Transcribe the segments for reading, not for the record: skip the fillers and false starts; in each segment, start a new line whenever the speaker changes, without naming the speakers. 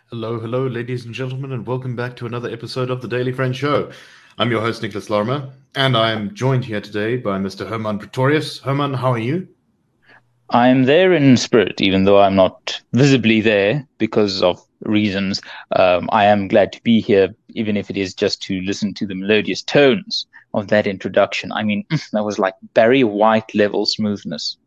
Hello, hello, ladies and gentlemen, and welcome back to another episode of the Daily Friend Show. I'm your host, Nicholas Lorimer, and I'm joined here today by Mr. Herman Pretorius. Herman, how are you?
I'm there in spirit, even though I'm not visibly there because of reasons. I am glad to be here, even if it is just to listen to the melodious tones of that introduction. I mean, that was like Barry White level smoothness.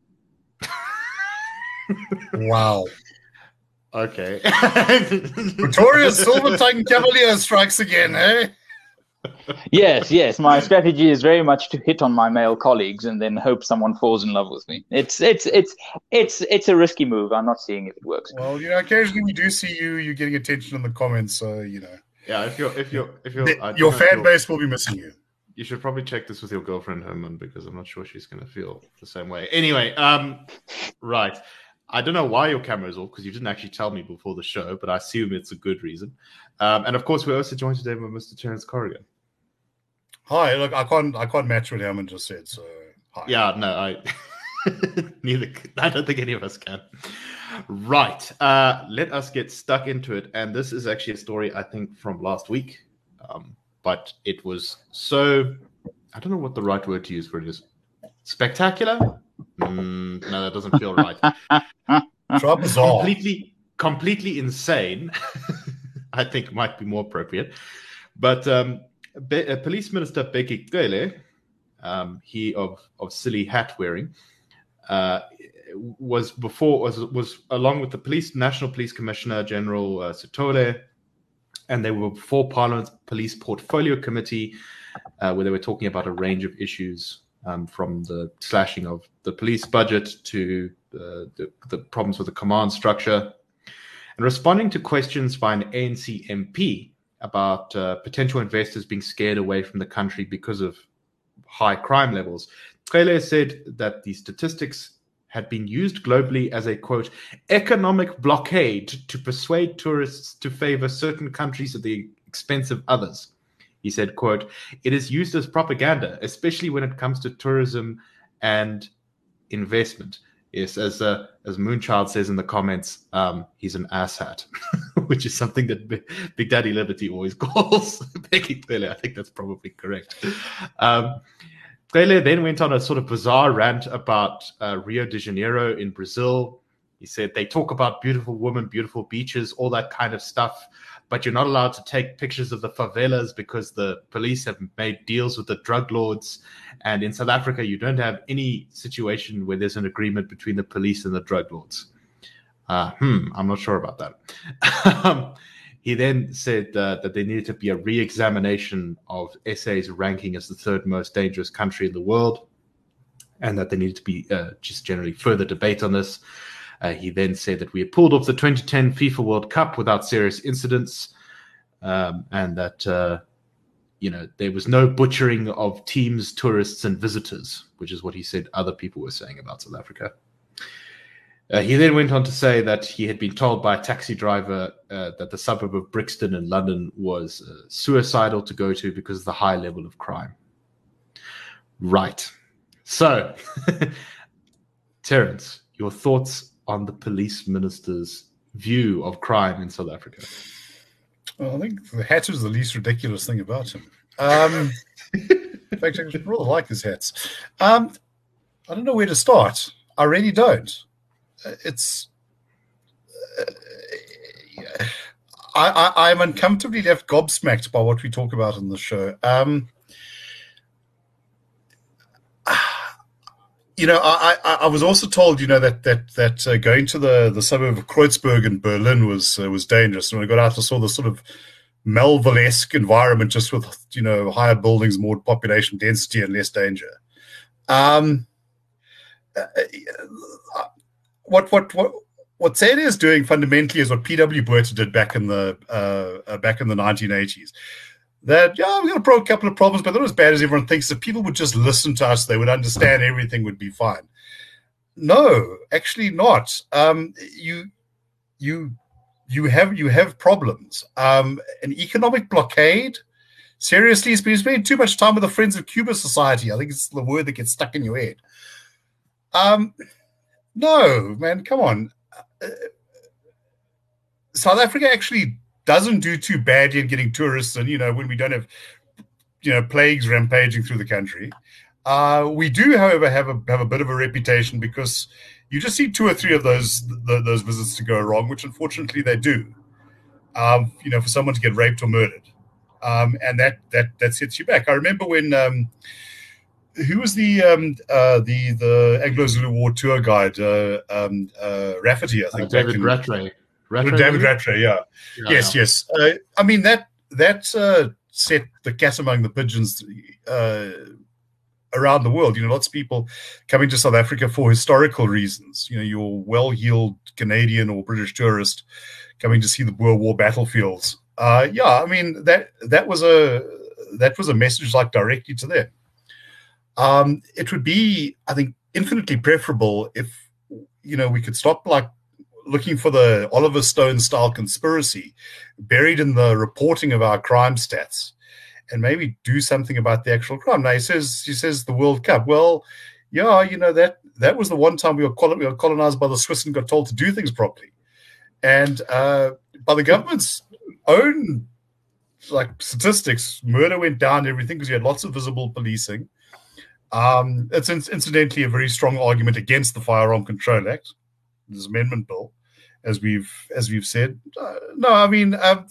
Wow.
Okay.
Pretorius Silver Tongue Cavalier strikes again, eh?
Yes, yes. My strategy is very much to hit on my male colleagues and then hope someone falls in love with me. It's a risky move. I'm not seeing if it works.
Well, occasionally we do see you getting attention in the comments, so
Yeah,
your fan base will be missing you.
You should probably check this with your girlfriend, Herman, because I'm not sure she's going to feel the same way. Anyway, right. I don't know why your camera is off because you didn't actually tell me before the show, but I assume it's a good reason. And of course, we're also joined today by Mr. Terence Corrigan.
Hi, look, I can't match what Herman just said, so hi.
Yeah, no, I don't think any of us can. Right. Let us get stuck into it. And this is actually a story, I think, from last week. But it was so, I don't know what the right word to use for it is. Spectacular? No, that doesn't feel right.
Bizarre.
Completely insane, I think might be more appropriate. But Police Minister Bheki Cele, he of silly hat wearing, was along with the National Police Commissioner General Sithole, and they were before Parliament's Police Portfolio Committee, where they were talking about a range of issues, from the slashing of the police budget to the problems with the command structure, and responding to questions by an ANC MP about potential investors being scared away from the country because of high crime levels. Cele said that the statistics had been used globally as a, quote, economic blockade to persuade tourists to favor certain countries at the expense of others. He said, quote, it is used as propaganda, especially when it comes to tourism and investment. Yes, as Moonchild says in the comments, he's an asshat, which is something that Big Daddy Liberty always calls Bheki Cele. I think that's probably correct. Cele then went on a sort of bizarre rant about Rio de Janeiro in Brazil. He said they talk about beautiful women, beautiful beaches, all that kind of stuff, but you're not allowed to take pictures of the favelas because the police have made deals with the drug lords. And in South Africa, you don't have any situation where there's an agreement between the police and the drug lords. I'm not sure about that. He then said that there needed to be a re-examination of SA's ranking as the third most dangerous country in the world, and that there needed to be just generally further debate on this. He then said that we had pulled off the 2010 FIFA World Cup without serious incidents, and that there was no butchering of teams, tourists, and visitors, which is what he said other people were saying about South Africa. He then went on to say that he had been told by a taxi driver that the suburb of Brixton in London was suicidal to go to because of the high level of crime. Right. So, Terence, your thoughts on the police minister's view of crime in South Africa?
Well, I think the hat is the least ridiculous thing about him. In fact, I rather like his hats. I don't know where to start. I really don't. I'm uncomfortably left gobsmacked by what we talk about in the show. I was also told, that going to the suburb of Kreuzberg in Berlin was dangerous. And when I got out, I saw this sort of Melville-esque environment, just with higher buildings, more population density, and less danger. What Cele is doing fundamentally is what P.W. Botha did back in the 1980s. That we're going to a couple of problems, but they're not as bad as everyone thinks. If people would just listen to us, they would understand everything would be fine. No, actually not. You have problems. An economic blockade. Seriously, he's been spending too much time with the Friends of Cuba Society. I think it's the word that gets stuck in your head. No, man, come on. South Africa actually doesn't do too badly in getting tourists, and when we don't have plagues rampaging through the country. We do, however, have a bit of a reputation because you just see 2 or 3 of those visits to go wrong, which unfortunately they do. For someone to get raped or murdered, and that sets you back. I remember when who was the Anglo Zulu War tour guide, Rafferty, I think,
David Rattray.
David Rattray, yeah. Yes. I mean that set the cat among the pigeons around the world. Lots of people coming to South Africa for historical reasons. Your well-heeled Canadian or British tourist coming to see the Boer War battlefields. I mean that was a message like directly to them. It would be, I think, infinitely preferable if we could stop looking for the Oliver Stone style conspiracy buried in the reporting of our crime stats, and maybe do something about the actual crime. Now he says the World Cup. Well, yeah, that was the one time we were colonized by the Swiss and got told to do things properly, and by the government's own statistics, murder went down and everything because you had lots of visible policing. It's incidentally a very strong argument against the Firearm Control Act, this amendment bill, as we've said. No, I mean, I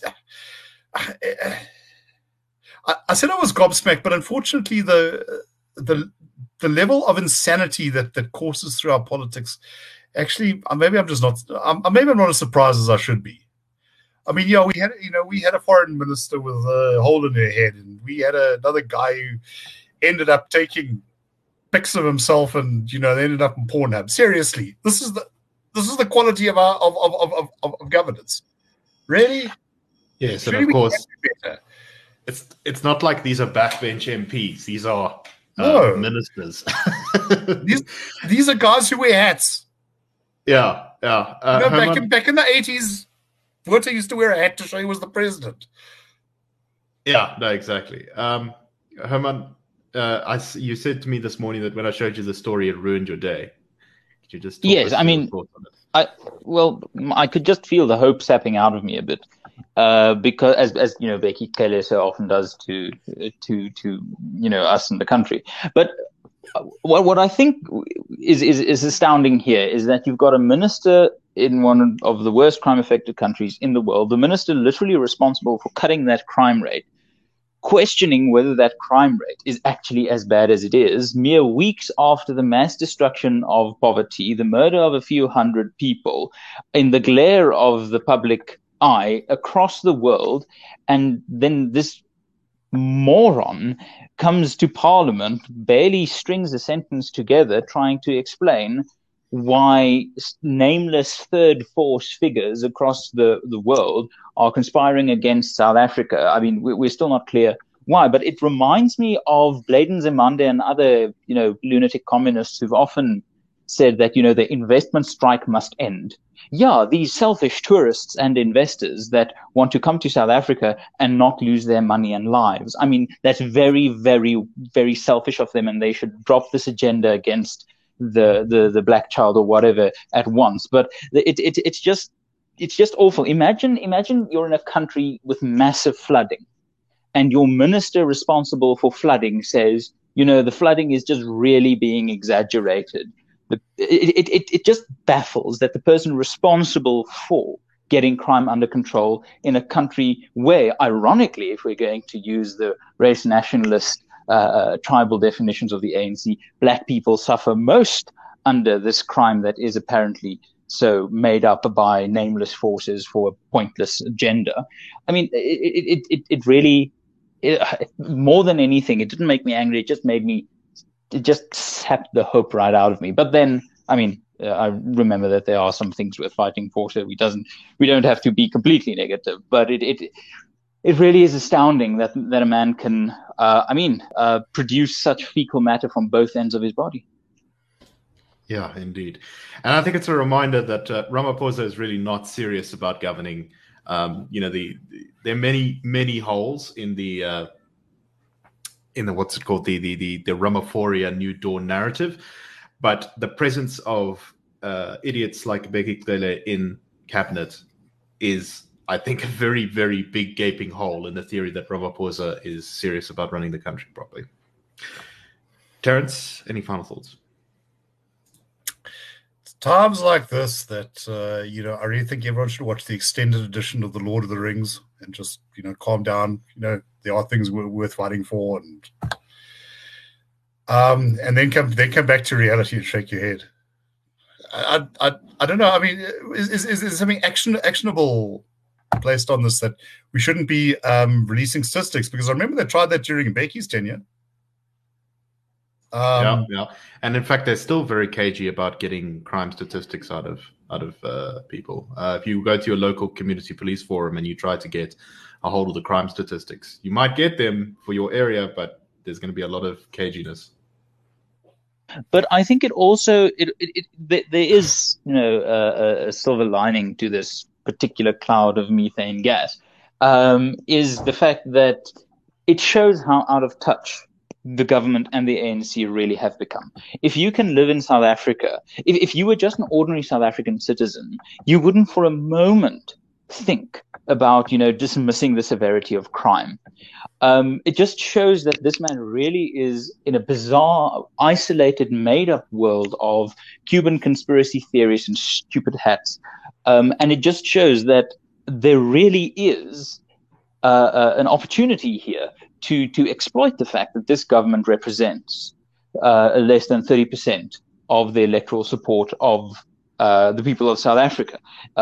said I was gobsmacked, but unfortunately, the level of insanity that courses through our politics, actually, maybe I'm not as surprised as I should be. I mean, we had a foreign minister with a hole in her head, and we had another guy who ended up taking pics of himself, and they ended up in Pornhub. Seriously, this is the quality of our of governance. Really?
Yes, and of course, it's not like these are backbench MPs. These are ministers.
these are guys who wear hats.
Yeah.
Back in the 80s, Botha used to wear a hat to show he was the president.
Yeah, no, exactly. Herman, you said to me this morning that when I showed you the story, it ruined your day. Could you just
yes, I mean, I could just feel the hope sapping out of me a bit, because as Bheki Cele so often does to us in the country. But what I think is astounding here is that you've got a minister in one of the worst crime-affected countries in the world, the minister literally responsible for cutting that crime rate, questioning whether that crime rate is actually as bad as it is, mere weeks after the mass destruction of poverty, the murder of a few hundred people, in the glare of the public eye across the world. And then this moron comes to Parliament, barely strings a sentence together, trying to explain why nameless third force figures across the world are conspiring against South Africa. I mean, we're still not clear why, but it reminds me of Bladen Zemande and other, lunatic communists who've often said that, the investment strike must end. Yeah, these selfish tourists and investors that want to come to South Africa and not lose their money and lives. I mean, that's very, very, very selfish of them, and they should drop this agenda against the black child or whatever at once. But it's just awful. Imagine you're in a country with massive flooding, and your minister responsible for flooding says, the flooding is just really being exaggerated. It just baffles that the person responsible for getting crime under control in a country where, ironically, if we're going to use the race nationalist tribal definitions of the ANC, black people suffer most under this crime that is apparently so made up by nameless forces for a pointless agenda. I mean, it really, more than anything, it didn't make me angry. It just sapped the hope right out of me. But then, I mean, I remember that there are some things worth fighting for, so we don't have to be completely negative. But it really is astounding that a man can, produce such fecal matter from both ends of his body.
Yeah, indeed. And I think it's a reminder that Ramaphosa is really not serious about governing. There are many holes in the what's it called, the Ramaphoria New Dawn narrative, but the presence of idiots like Bheki Cele in cabinet is I think, a very, very big gaping hole in the theory that Ramaphosa is serious about running the country properly. Terence, any final thoughts?
It's times like this that, I really think everyone should watch the extended edition of The Lord of the Rings and just, calm down. There are things worth fighting for, and then come back to reality and shake your head. I don't know. I mean, is something actionable placed on this that we shouldn't be releasing statistics? Because I remember they tried that during Mbeki's tenure.
Yeah. And in fact, they're still very cagey about getting crime statistics out of people. If you go to your local community police forum and you try to get a hold of the crime statistics, you might get them for your area, but there's going to be a lot of caginess.
But I think it also there is a silver lining to this particular cloud of methane gas, is the fact that it shows how out of touch the government and the ANC really have become. If you can live in South Africa, if you were just an ordinary South African citizen, you wouldn't for a moment think about dismissing the severity of crime. It just shows that this man really is in a bizarre, isolated, made-up world of Cuban conspiracy theories and stupid hats. And it just shows that there really is an opportunity here to exploit the fact that this government represents less than 30% of the electoral support of the people of South Africa.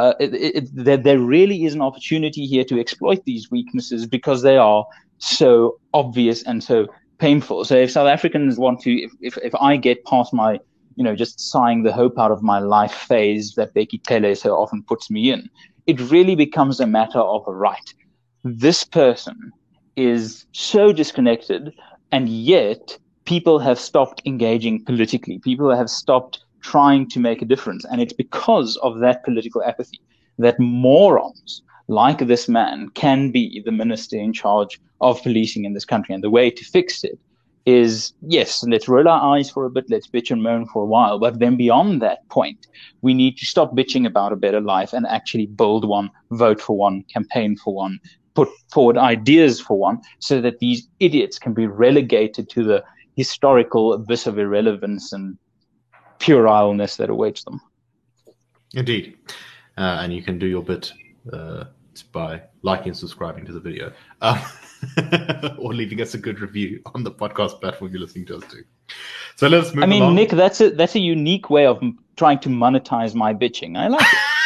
There really is an opportunity here to exploit these weaknesses because they are so obvious and so painful. So if South Africans want to, if I get past my, just sighing the hope out of my life phase that Bheki Cele so often puts me in, it really becomes a matter of a right. This person is so disconnected, and yet people have stopped engaging politically. People have stopped trying to make a difference. And it's because of that political apathy that morons like this man can be the minister in charge of policing in this country. And the way to fix it is, yes, let's roll our eyes for a bit, let's bitch and moan for a while. But then beyond that point, we need to stop bitching about a better life and actually build one, vote for one, campaign for one, put forward ideas for one, so that these idiots can be relegated to the historical abyss of irrelevance and puerileness that awaits them.
Indeed. And you can do your bit by liking and subscribing to the video, or leaving us a good review on the podcast platform you're listening to us to. So let's move along.
Nick, that's a unique way of trying to monetize my bitching. I like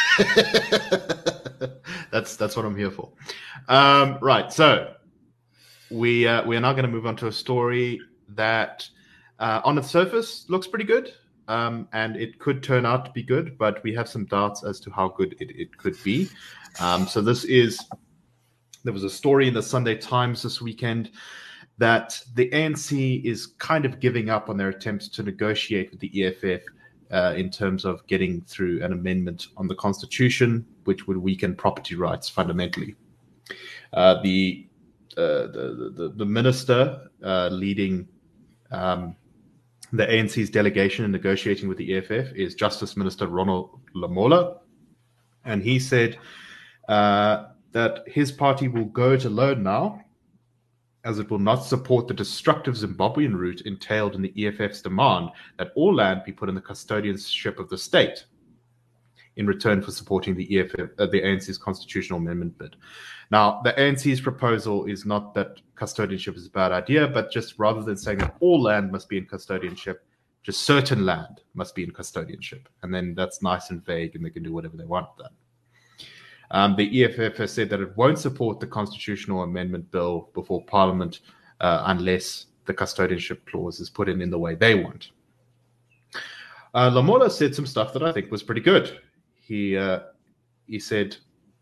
it. That's what I'm here for. Right. So we are now going to move on to a story that on its surface looks pretty good. And it could turn out to be good, but we have some doubts as to how good it could be. So there was a story in the Sunday Times this weekend that the ANC is kind of giving up on their attempts to negotiate with the EFF in terms of getting through an amendment on the Constitution, which would weaken property rights fundamentally. The minister leading the ANC's delegation in negotiating with the EFF is Justice Minister Ronald Lamola. And he said that his party will go it alone now, as it will not support the destructive Zimbabwean route entailed in the EFF's demand that all land be put in the custodianship of the state in return for supporting the the ANC's constitutional amendment bid. Now, the ANC's proposal is not that custodianship is a bad idea, but just rather than saying that all land must be in custodianship, just certain land must be in custodianship. And then that's nice and vague, and they can do whatever they want with that. The EFF has said that it won't support the constitutional amendment bill before Parliament unless the custodianship clause is put in the way they want. Lamola said some stuff that I think was pretty good. He said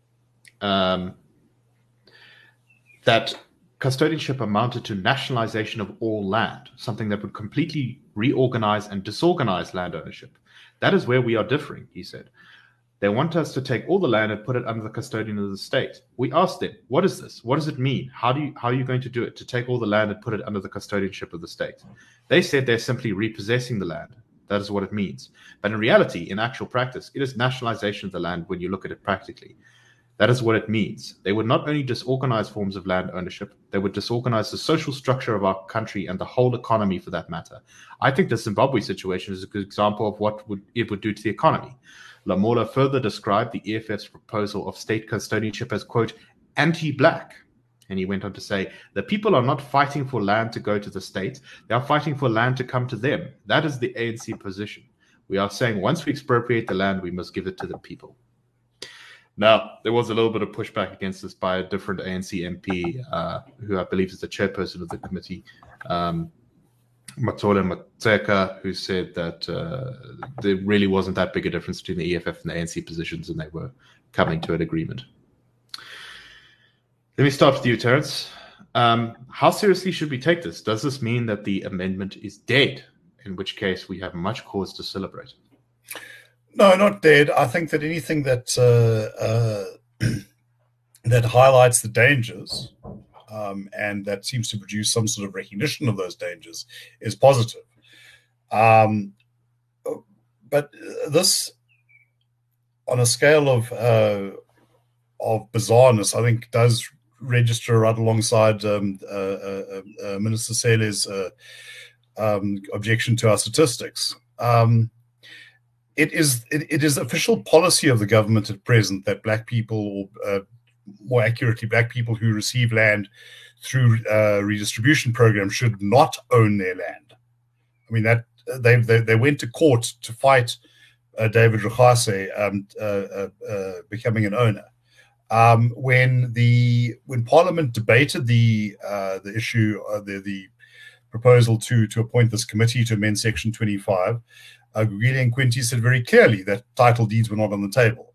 that custodianship amounted to nationalization of all land, something that would completely reorganize and disorganize land ownership. That is where we are differing, he said. They want us to take all the land and put it under the custodian of the state. We asked them, what is this? What does it mean? How are you going to do it, to take all the land and put it under the custodianship of the state? They said they're simply repossessing the land. That is what it means. But in reality, in actual practice, it is nationalization of the land when you look at it practically. That is what it means. They would not only disorganize forms of land ownership, they would disorganize the social structure of our country and the whole economy for that matter. I think the Zimbabwe situation is a good example of what it would do to the economy. Lamola further described the EFF's proposal of state custodianship as, quote, anti-black. And he went on to say, the people are not fighting for land to go to the state. They are fighting for land to come to them. That is the ANC position. We are saying once we expropriate the land, we must give it to the people. Now, there was a little bit of pushback against this by a different ANC MP, who I believe is the chairperson of the committee, Matole Matseka, who said that there really wasn't that big a difference between the EFF and the ANC positions, and they were coming to an agreement. Let me start with you, Terence. How seriously should we take this? Does this mean that the amendment is dead, in which case we have much cause to celebrate?
No, not dead. I think that anything that that highlights the dangers and that seems to produce some sort of recognition of those dangers is positive. But this, on a scale of bizarreness, I think does register right alongside Minister Cele's objection to our statistics. It is official policy of the government at present that black people, or more accurately, black people who receive land through redistribution programs should not own their land. I mean, that they went to court to fight David Rugase becoming an owner. When Parliament debated the issue, the proposal to appoint this committee to amend Section 25, Gugile and Quinty said very clearly that title deeds were not on the table.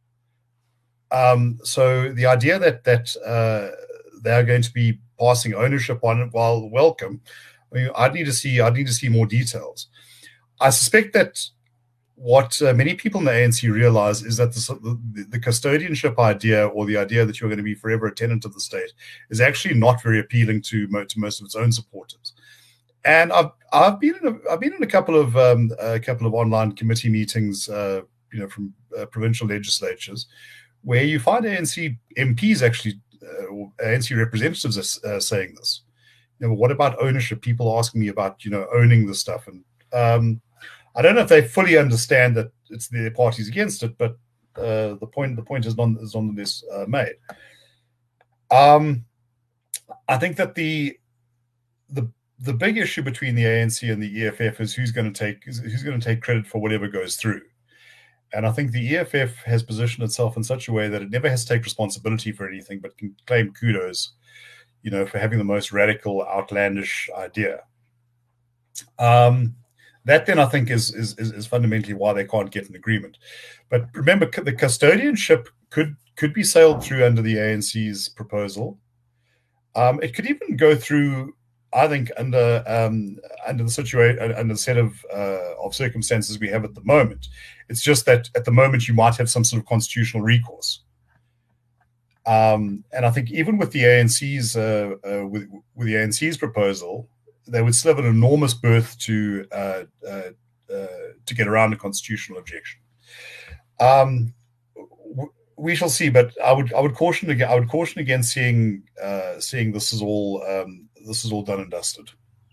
So the idea that they are going to be passing ownership on it, while welcome, I mean, I'd need to see more details. I suspect that what many people in the ANC realize is that the custodianship idea, or the idea that you're going to be forever a tenant of the state, is actually not very appealing to most of its own supporters. And I've been in a couple of online committee meetings, from provincial legislatures, where you find ANC MPs actually, or ANC representatives are saying this. What about ownership? People asking me about owning the stuff, and I don't know if they fully understand that it's their parties against it, but the point is nonetheless made. I think that the big issue between the ANC and the EFF is who's going to take credit for whatever goes through. And I think the EFF has positioned itself in such a way that it never has to take responsibility for anything, but can claim kudos, for having the most radical, outlandish idea. That then I think is fundamentally why they can't get an agreement. But remember, the custodianship could be sailed through under the ANC's proposal. It could even go through, I think, under the situation, under the set of circumstances we have at the moment. It's just that at the moment you might have some sort of constitutional recourse. And I think even with the ANC's with the ANC's proposal, they would still have an enormous berth to get around a constitutional objection. We shall see, but I would caution against seeing this is all done and dusted.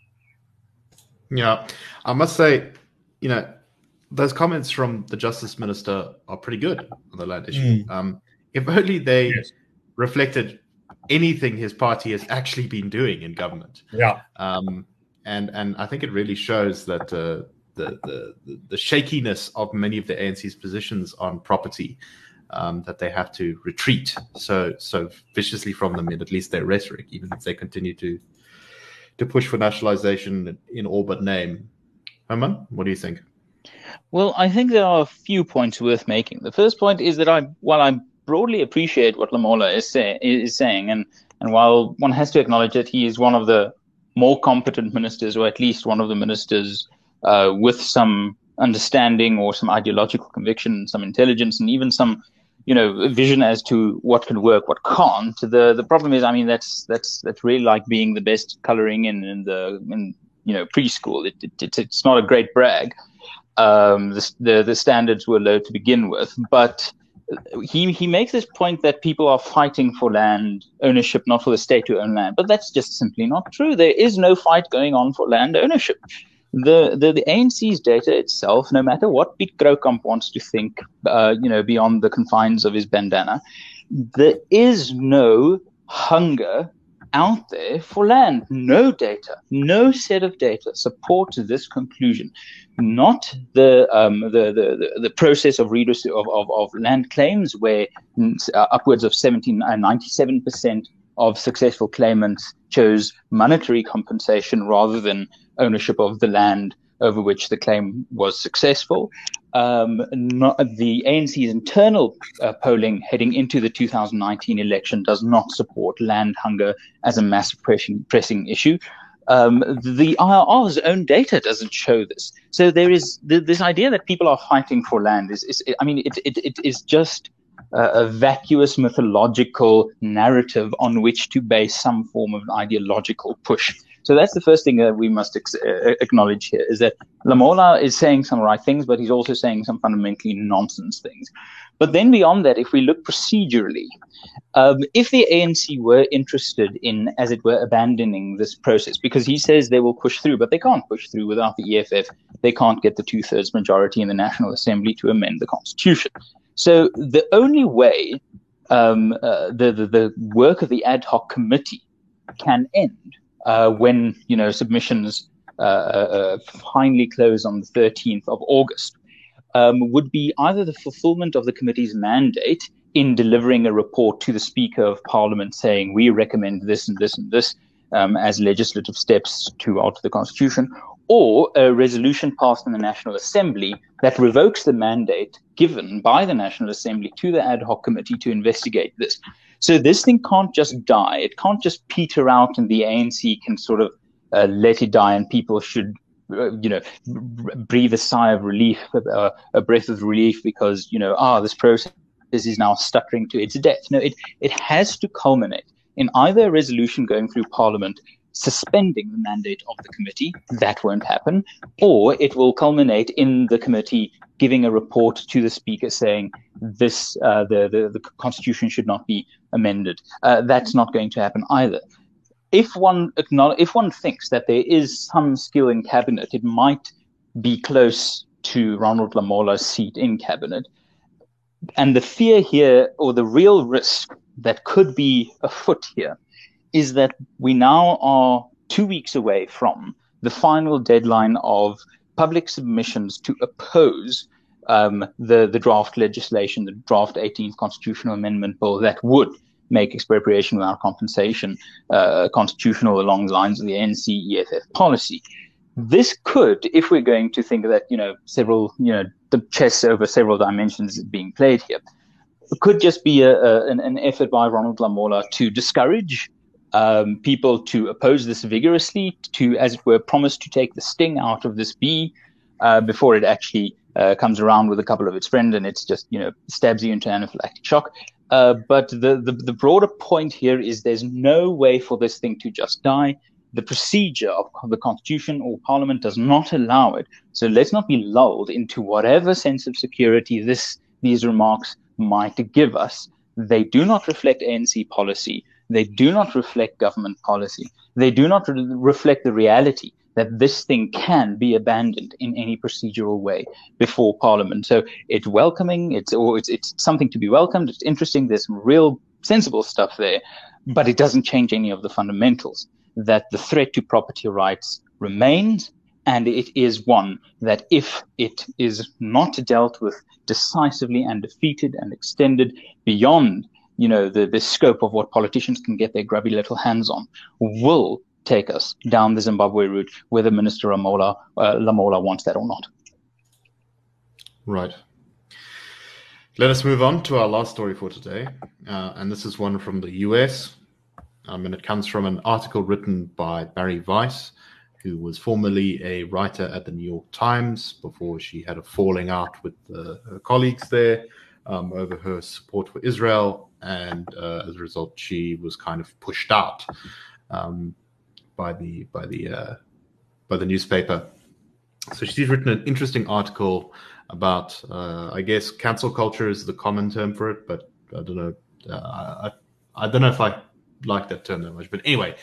Yeah, I must say, those comments from the Justice Minister are pretty good on the land issue. If only they reflected anything his party has actually been doing in government.
Yeah.
And I think it really shows that the shakiness of many of the ANC's positions on property, that they have to retreat so viciously from them, in at least their rhetoric, even if they continue to push for nationalization in all but name. Herman, what do you think?
Well, I think there are a few points worth making. The first point is that while I broadly appreciate what Lamola is saying, and while one has to acknowledge that he is one of the more competent ministers, or at least one of the ministers with some understanding or some ideological conviction, some intelligence, and even some, vision as to what can work, what can't. The problem is, I mean, that's really like being the best coloring in preschool. It's not a great brag. The standards were low to begin with, but he makes this point that people are fighting for land ownership, not for the state to own land. But that's just simply not true. There is no fight going on for land ownership. The ANC's data itself, no matter what Piet Kroukamp wants to think, beyond the confines of his bandana, there is no hunger out there for land. No data, no set of data supports this conclusion. Not the process of land claims, where upwards of 97% of successful claimants chose monetary compensation rather than ownership of the land over which the claim was successful. The ANC's internal polling heading into the 2019 election does not support land hunger as a massive pressing issue. The IRR's own data doesn't show this. So there is this idea that people are fighting for land it is just a vacuous mythological narrative on which to base some form of ideological push. So that's the first thing that we must acknowledge here, is that Lamola is saying some right things, but he's also saying some fundamentally nonsense things. But then beyond that, if we look procedurally, if the ANC were interested in, as it were, abandoning this process, because he says they will push through, but they can't push through without the EFF. They can't get the 2/3 majority in the National Assembly to amend the Constitution. So the only way the work of the ad hoc committee can end when submissions finally close on the 13th of August would be either the fulfillment of the committee's mandate in delivering a report to the Speaker of Parliament saying we recommend this and this and this as legislative steps to alter the Constitution, or a resolution passed in the National Assembly that revokes the mandate given by the National Assembly to the ad hoc committee to investigate this. So this thing can't just die. It can't just peter out and the ANC can sort of let it die, and people should, breathe a sigh of relief, a breath of relief because, this process is now stuttering to its death. No, it has to culminate in either a resolution going through Parliament suspending the mandate of the committee. That won't happen. Or it will culminate in the committee giving a report to the Speaker saying this, the Constitution should not be amended. That's not going to happen either. If one thinks that there is some skill in cabinet, it might be close to Ronald Lamola's seat in cabinet. And the fear here, or the real risk that could be afoot here, is that we now are 2 weeks away from the final deadline of public submissions to oppose the draft legislation, the draft 18th Constitutional Amendment Bill that would make expropriation without compensation constitutional along the lines of the ANC-EFF policy. This could, if we're going to think that, the chess over several dimensions is being played here, it could just be an effort by Ronald Lamola to discourage people to oppose this vigorously, to, as it were, promise to take the sting out of this bee before it actually comes around with a couple of its friends and it's just, stabs you into anaphylactic shock. But the broader point here is there's no way for this thing to just die. The procedure of the Constitution or Parliament does not allow it. So let's not be lulled into whatever sense of security these remarks might give us. They do not reflect ANC policy. They do not reflect government policy. They do not reflect the reality that this thing can be abandoned in any procedural way before Parliament. So it's welcoming. It's something to be welcomed. It's interesting. There's some real sensible stuff there, but it doesn't change any of the fundamentals, that the threat to property rights remains, and it is one that if it is not dealt with decisively and defeated and extended beyond, the scope of what politicians can get their grubby little hands on, will take us down the Zimbabwe route, whether Minister Lamola wants that or not.
Right. Let us move on to our last story for today, and this is one from the US. And it comes from an article written by Barry Weiss, who was formerly a writer at the New York Times before she had a falling out with her colleagues there over her support for Israel. And as a result, she was kind of pushed out by the newspaper. So she's written an interesting article about, I guess, cancel culture is the common term for it, but I don't know. I don't know if I like that term that much. But anyway,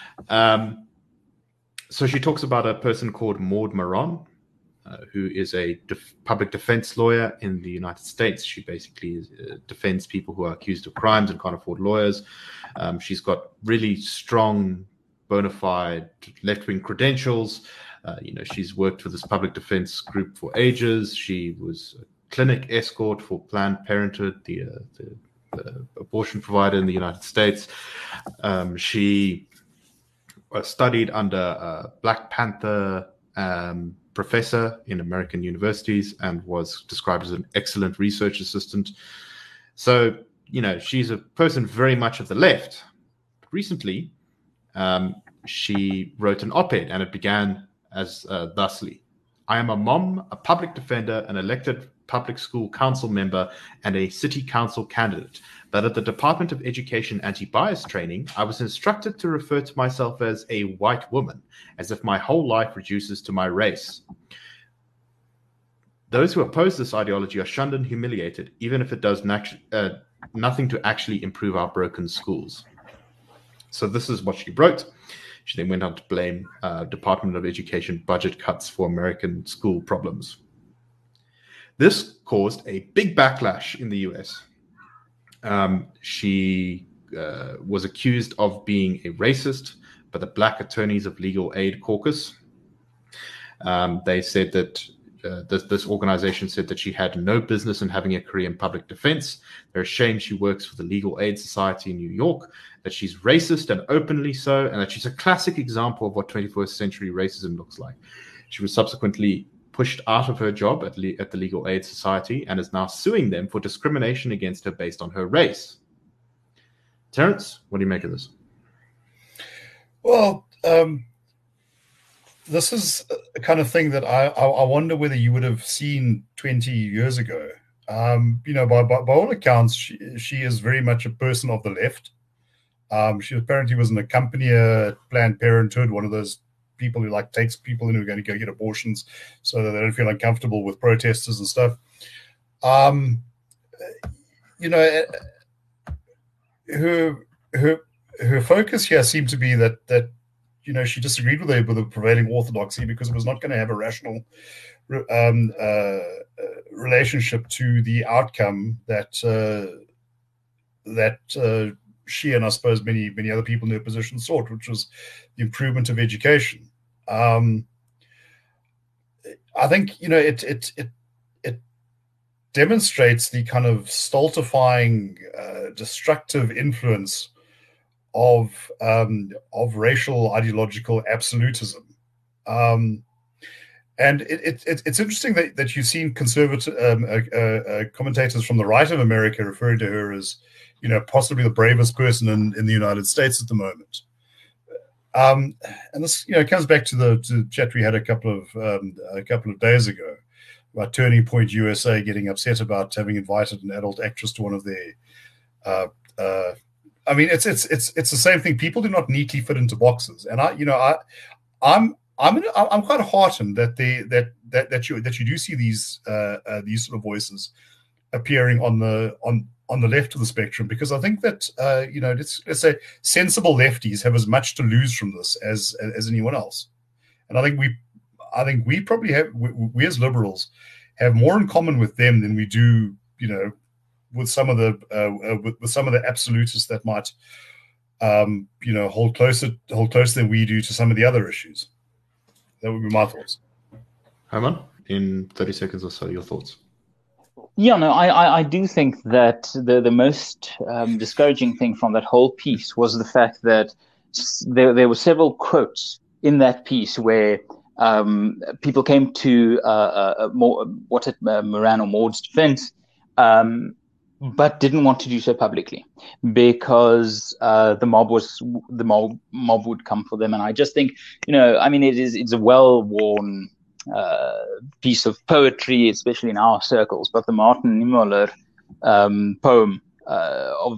so she talks about a person called Maud Maron, who is a public defense lawyer in the United States. She basically defends people who are accused of crimes and can't afford lawyers. She's got really strong, bona fide left-wing credentials. She's worked for this public defense group for ages. She was a clinic escort for Planned Parenthood, the abortion provider in the United States. She studied under a Black Panther professor in American universities and was described as an excellent research assistant. So, she's a person very much of the left. Recently, she wrote an op-ed, and it began as thusly: I am a mom, a public defender, an elected public school council member, and a city council candidate. But at the Department of Education anti-bias training, I was instructed to refer to myself as a white woman, as if my whole life reduces to my race. Those who oppose this ideology are shunned and humiliated, even if it does nothing to actually improve our broken schools. So this is what she wrote. She then went on to blame Department of Education budget cuts for American school problems. This caused a big backlash in the US. She was accused of being a racist by the Black Attorneys of Legal Aid Caucus. They said that this organization said that she had no business in having a career in public defense. They're ashamed she works for the Legal Aid Society in New York, that she's racist and openly so, and that she's a classic example of what 21st century racism looks like. She was subsequently pushed out of her job at the Legal Aid Society and is now suing them for discrimination against her based on her race. Terence, what do you make of this?
Well, this is a kind of thing that I wonder whether you would have seen 20 years ago. By all accounts, she is very much a person of the left. She apparently was an accompanier at Planned Parenthood, one of those people who takes people in who are going to go get abortions so that they don't feel uncomfortable with protesters and stuff. Her focus here seemed to be that she disagreed with the prevailing orthodoxy because it was not going to have a rational relationship to the outcome that she and I suppose many other people in her position sought, which was the improvement of education. I think it demonstrates the kind of stultifying, destructive influence of racial ideological absolutism. And it's interesting that you've seen conservative commentators from the right of America referring to her as, possibly the bravest person in the United States at the moment. And this, comes back to the chat we had a couple of days ago about Turning Point USA getting upset about having invited an adult actress to one of their. It's the same thing. People do not neatly fit into boxes, and I'm quite heartened that you do see these sort of voices appearing on the left of the spectrum, because I think that let's say sensible lefties have as much to lose from this as anyone else, and I think we probably have, we as liberals have more in common with them than we do with some of the absolutists that might hold closer than we do to some of the other issues. That would be my thoughts.
Herman, in 30 seconds or so, your thoughts.
Yeah, no, I do think that the most discouraging thing from that whole piece was the fact that there were several quotes in that piece where people came to Moran or Maud's defense, but didn't want to do so publicly because the mob would come for them. And I just think, it's a well-worn piece of poetry, especially in our circles, but the Martin Niemöller poem of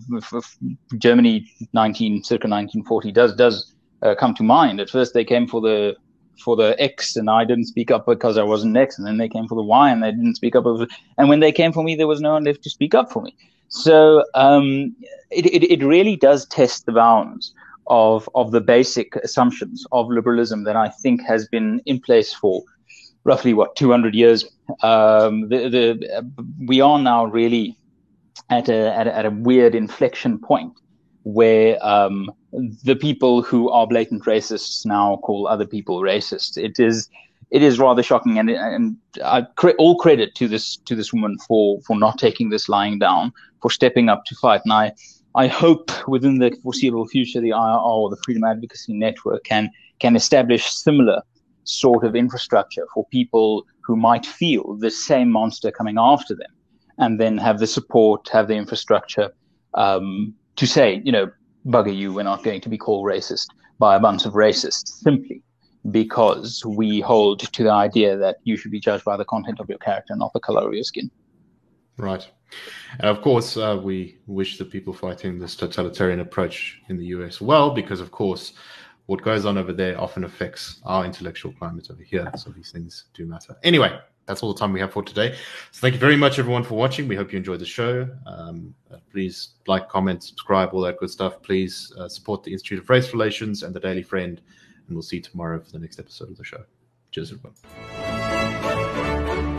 Germany circa 1940 does come to mind. At first they came for the for the X and I didn't speak up because I wasn't X, and then they came for the Y and they didn't speak up. And when they came for me, there was no one left to speak up for me. So it really does test the bounds of the basic assumptions of liberalism that I think has been in place for roughly 200 years. We are now really at a weird inflection point where the people who are blatant racists now call other people racist. It is rather shocking, and all credit to this woman for not taking this lying down, for stepping up to fight. And I hope within the foreseeable future the IRR or the Freedom Advocacy Network can establish similar sort of infrastructure for people who might feel the same monster coming after them, and then have the support, have the infrastructure to say, bugger you, we're not going to be called racist by a bunch of racists simply because we hold to the idea that you should be judged by the content of your character, not the color of your skin.
Right. And of course, we wish the people fighting this totalitarian approach in the US well, because of course, what goes on over there often affects our intellectual climate over here. So these things do matter. Anyway, that's all the time we have for today. So thank you very much, everyone, for watching. We hope you enjoyed the show. Please like, comment, subscribe, all that good stuff. Please support the Institute of Race Relations and the Daily Friend. And we'll see you tomorrow for the next episode of the show. Cheers, everyone.